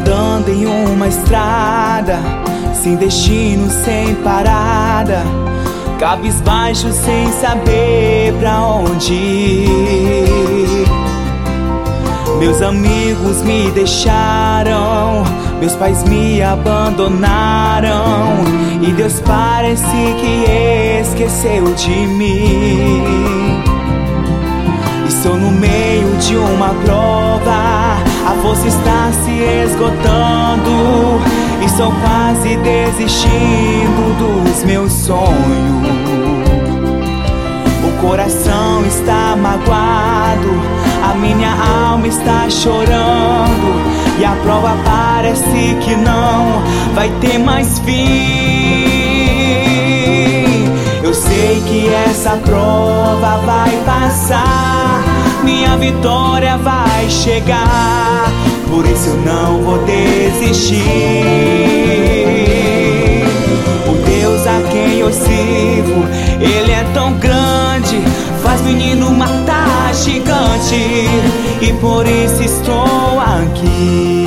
andando em uma estrada, sem destino, sem parada, cabisbaixo, sem saber pra onde ir. Meus amigos me deixaram, meus pais me abandonaram, e Deus parece que esqueceu de mim. Estou no meio de uma prova, a força está se esgotando, estou quase desistindo dos meus sonhos. O coração está magoado, a minha alma está chorando, e a prova parece que não vai ter mais fim. Eu sei que essa prova vai passar, minha vitória vai chegar, por isso eu não vou desistir. O Deus a quem eu sirvo, Ele é tão grande, faz menino matar gigante, e por isso estou aqui.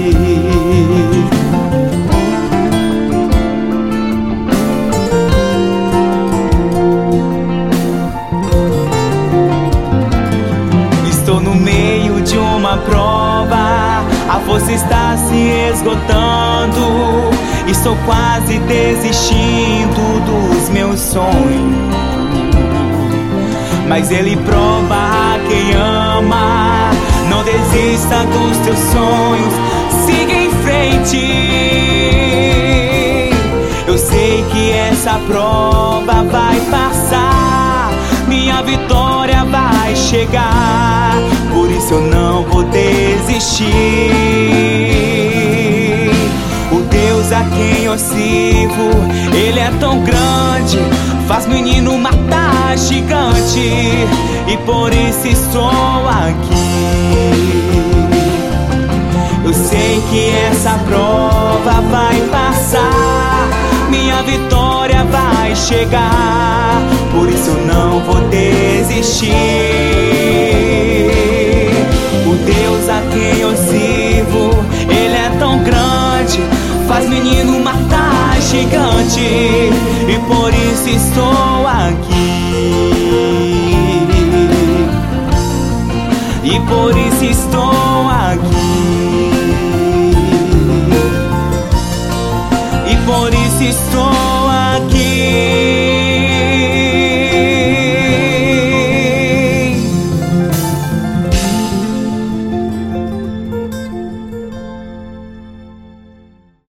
Estou no meio de uma prova, a força está se esgotando, estou quase desistindo dos meus sonhos. Mas Ele prova a quem ama, não desista dos teus sonhos, siga em frente. Eu sei que essa prova vai passar, minha vitória vai chegar, por isso eu não vou desistir. O Deus a quem eu sirvo, Ele é tão grande, faz menino matar gigante, e por isso estou aqui. Eu sei que essa prova vai passar, minha vitória vai chegar, por isso eu não vou desistir. O Deus a quem eu sirvo, Ele é tão grande, faz menino matar gigante, e por isso estou aqui. E por isso estou aqui.